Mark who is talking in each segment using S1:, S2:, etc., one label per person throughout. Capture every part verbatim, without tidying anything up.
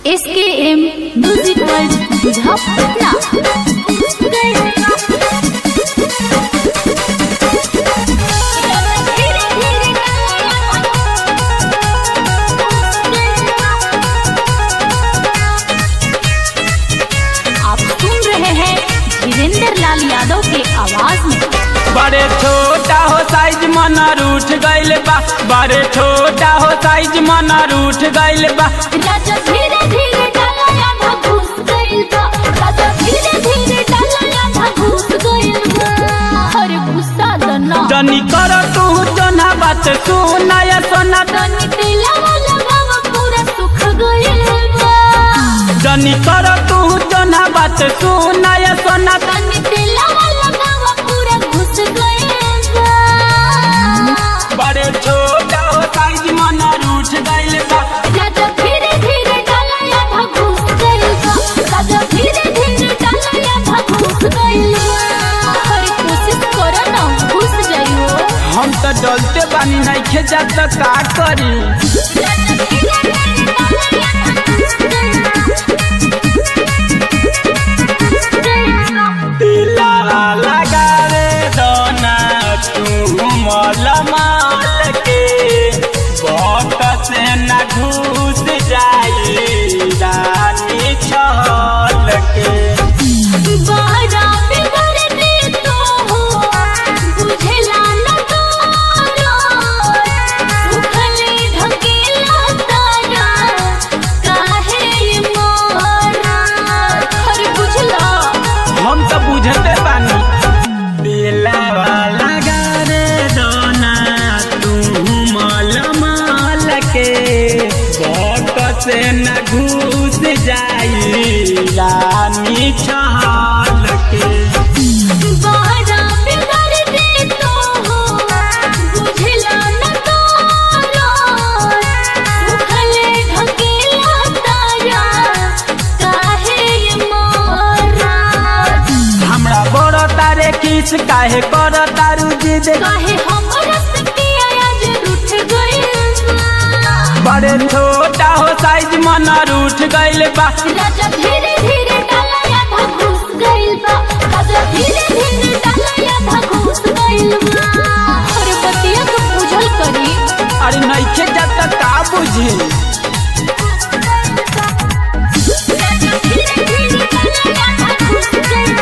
S1: S के M music world बुझा पटना। आप सुन रहे हैं वीरेंद्र लाल यादव के आवाज में।
S2: बड़े छोटा हो साइज मना रूठ गइल बा, बड़े छोटा हो साइज मना रूठ गइल बा।
S1: राजा धीरे धीरे डाला आधा घुस गइल बा, राजा धीरे धीरे डाला आधा घुस गइल बा। हर गुस्सा दना
S2: जनी कर तू जोना बात सुना या सोना,
S1: तनी तेलावा लगावा पूरा सुख गइल बा।
S2: जनी कर तू जोना बात सुना या सोना,
S1: तनी तेलावा लगावा पूरा घुस गइल बा।
S2: बड़े छोटा हो साइज मना रूठ गइल बा।
S1: राजा धीरे धीरे डाला आधा घुस गइल बा, राजा धीरे धीरे डाला आधा घुस गइल बा। हर कोशिश करो ना घुस जाइयो।
S2: हम तो डलते बानी नइखे जात का करी। दिलावा लगा रे दोना तू मल माल के, बाट से न घुस जाई रानी छल के।
S1: बारा बिगड़ने तो हो बुझला न तोरो, सुखले ढकेला तारा काहे मोरा। हर बुझला
S2: हम तो बुझते बानी। दिलावा लगा रे दोना तू मल माल के, बाट से न घुस जाई रानी छल के।
S1: बारा बिगड़ने तो हो बुझला न तोरो, सुखले ढकेला तारा काहे मोरा।
S2: हमरा बड़ तारे किस काहे कर तारू जिद,
S1: काहे हमरा से पिया आज रूठ गइल बा।
S2: बड़े छोटा हो साइज मना रूठ गइल बा।
S1: राजा धीरे धीरे डाला आधा घुस गइल बा, राजा धीरे धीरे डाला आधा घुस गइल बा। अरे बतिया तो बुझल करी।
S2: अरे नइखे जात का बुझी।
S1: राजा धीरे धीरे डाला आधा घुस गइल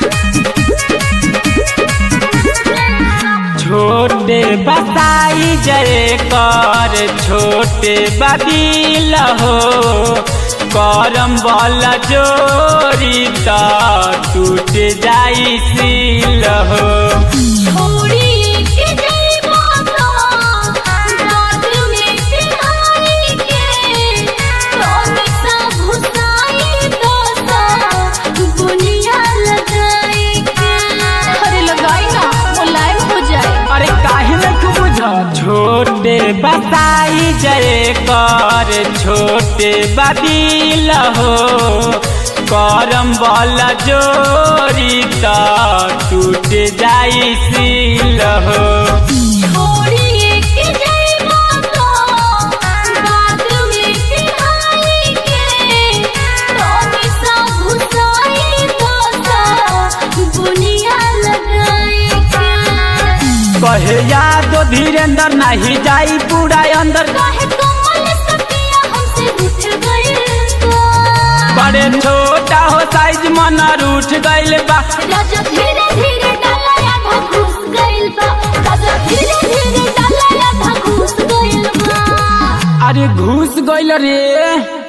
S1: बा।
S2: छोटे बताई जय कर छोटे बदिल हो, करम बल जोरी त टूट जाई सिल हो।
S1: छोड़ी के जइबो तो रात में पिहाई के, तोने सा घुसाई तो सा बुनिया लगाई के। अरे लगाई ना मुलायम हो जाए।
S2: अरे काहे न तू बुझ। छोटे बताई जय कर छोटे बदिल हो, करम बल जोरी त टूट जाई सिल हो।
S1: छोड़ी के जइबो तो रात में पिहाई के, तोने सा घुसाई तो सा बुनिया लगाई के।
S2: कहे यादो धीरेन्द्र नहीं जाई पूरा अंदर,
S1: काहे कमल सपिया हमसे रूठ गइल बा।
S2: बड़े छोटा हो साइज मना रूठ गइल बा।
S1: राजा धीरे धीरे डाला आधा घुस गइल बा, राजा धीरे धीरे डाला आधा घुस गइल बा।
S2: अरे घुस गइल रे।